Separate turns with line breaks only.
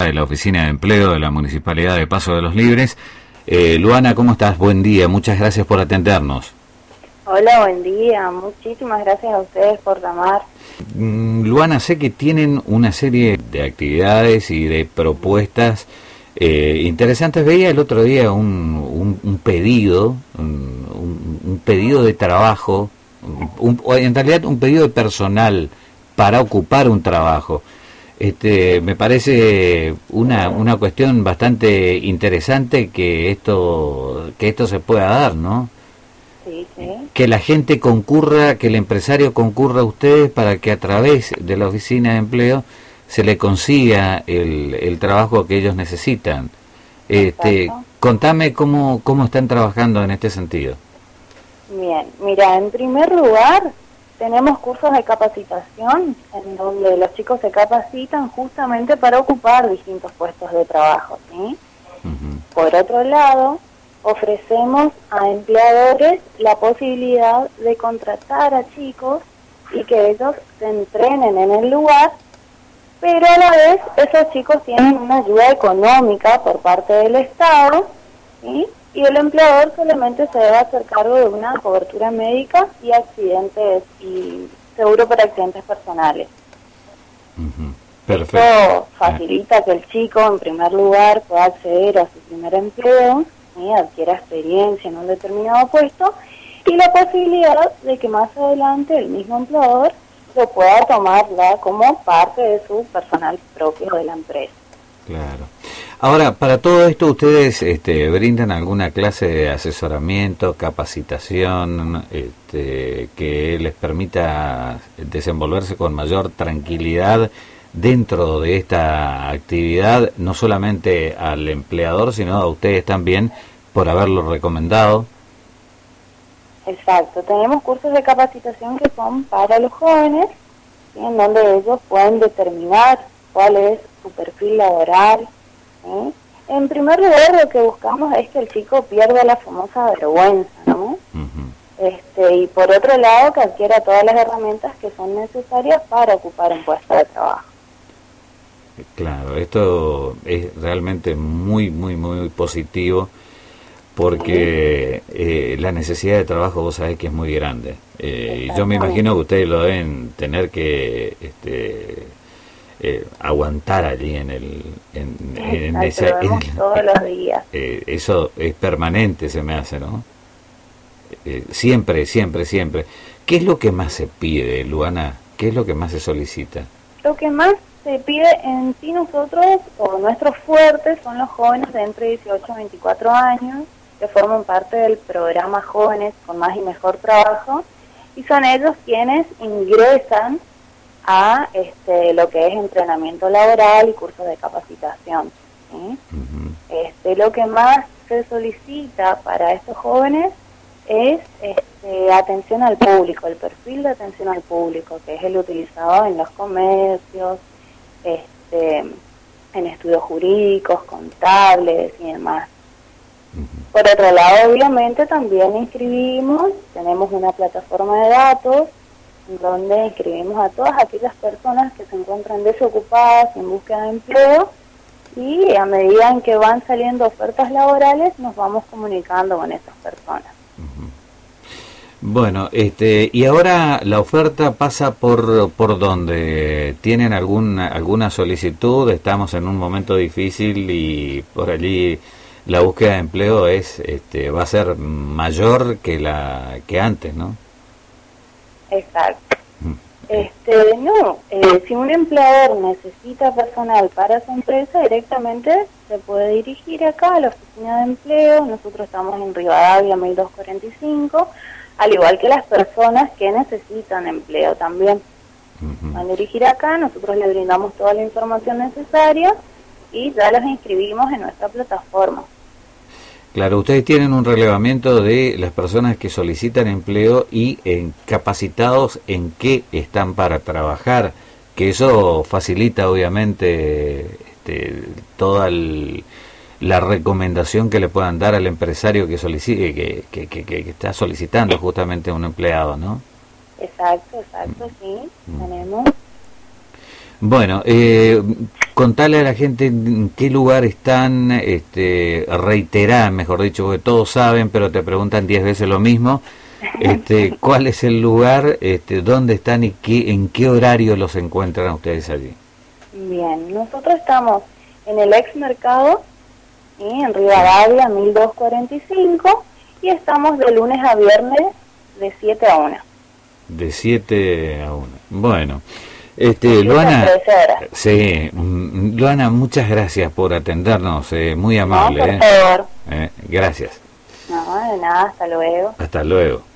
de la Oficina de Empleo de la Municipalidad de Paso de los Libres. Luana, ¿cómo estás? Buen día, muchas gracias por atendernos.
Hola, buen día, muchísimas gracias a ustedes por llamar.
Luana, sé que tienen una serie de actividades y de propuestas interesantes. Veía el otro día un pedido, un pedido de trabajo, en realidad un pedido de personal para ocupar un trabajo. Me parece una cuestión bastante interesante que esto se pueda dar, ¿no?
Sí, sí.
Que la gente concurra, que el empresario concurra a ustedes para que a través de la oficina de empleo se le consiga el trabajo que ellos necesitan. Contame cómo están trabajando en este sentido.
Bien, mira, en primer lugar tenemos cursos de capacitación en donde los chicos se capacitan justamente para ocupar distintos puestos de trabajo, ¿sí?
Uh-huh.
Por otro lado, ofrecemos a empleadores la posibilidad de contratar a chicos y que ellos se entrenen en el lugar, pero a la vez esos chicos tienen una ayuda económica por parte del Estado, ¿sí? Y el empleador solamente se debe hacer cargo de una cobertura médica y accidentes y seguro para accidentes personales.
Uh-huh. Perfecto.
Esto facilita que el chico, en primer lugar, pueda acceder a su primer empleo, ¿sí? Adquiera experiencia en un determinado puesto y la posibilidad de que más adelante el mismo empleador lo pueda tomar como parte de su personal propio de la empresa.
Claro. Ahora, para todo esto, ¿ustedes brindan alguna clase de asesoramiento, capacitación, que les permita desenvolverse con mayor tranquilidad dentro de esta actividad, no solamente al empleador, sino a ustedes también por haberlo recomendado?
Exacto, tenemos cursos de capacitación que son para los jóvenes, ¿sí? En donde ellos pueden determinar cuál es su perfil laboral, ¿sí? En primer lugar, lo que buscamos es que el chico pierda la famosa vergüenza, ¿no? Uh-huh. Y por otro lado, que adquiera todas las herramientas que son necesarias para ocupar un puesto de trabajo.
Claro, esto es realmente muy, muy, muy positivo, porque la necesidad de trabajo, vos sabés que es muy grande. Yo me imagino que ustedes lo deben tener que aguantar allí
todos los días.
Eso es permanente, se me hace, ¿no? Siempre. ¿Qué es lo que más se pide, Luana? ¿Qué es lo que más se solicita?
Lo que más se pide en sí nosotros, o nuestros fuertes, son los jóvenes de entre 18 y 24 años, que forman parte del programa Jóvenes con Más y Mejor Trabajo, y son ellos quienes ingresan a lo que es entrenamiento laboral y cursos de capacitación, ¿sí? Uh-huh. Lo que más se solicita para estos jóvenes es atención al público, el perfil de atención al público, que es el utilizado en los comercios, en estudios jurídicos, contables y demás. Por otro lado, obviamente, también tenemos una plataforma de datos donde inscribimos a todas aquellas personas que se encuentran desocupadas en búsqueda de empleo, y a medida en que van saliendo ofertas laborales nos vamos comunicando con esas personas.
Uh-huh. Bueno, y ahora la oferta pasa por dónde. ¿Tienen alguna solicitud? Estamos en un momento difícil y por allí la búsqueda de empleo va a ser mayor que antes, ¿no?
Exacto. Si un empleador necesita personal para su empresa, directamente se puede dirigir acá a la oficina de empleo. Nosotros estamos en Rivadavia 1245, al igual que las personas que necesitan empleo también. Uh-huh. Van a dirigir acá, nosotros le brindamos toda la información necesaria y ya los inscribimos en nuestra plataforma.
Claro, ustedes tienen un relevamiento de las personas que solicitan empleo y capacitados en qué están para trabajar, que eso facilita obviamente toda la recomendación que le puedan dar al empresario que solicite, que está solicitando justamente un empleado, ¿no?
Exacto, sí, tenemos.
Bueno, contale a la gente en qué lugar están, reiterá, mejor dicho, porque todos saben, pero te preguntan 10 veces lo mismo. ¿Cuál es el lugar, dónde están y en qué horario los encuentran ustedes allí?
Bien, nosotros estamos en el ex mercado, en Rivadavia 1245, y estamos de lunes a viernes de 7 a 1.
De 7 a 1. Bueno,
Luana,
sí, Luana, muchas gracias por atendernos, muy amable.
No, por favor.
Gracias.
No, de nada, hasta luego.
Hasta luego.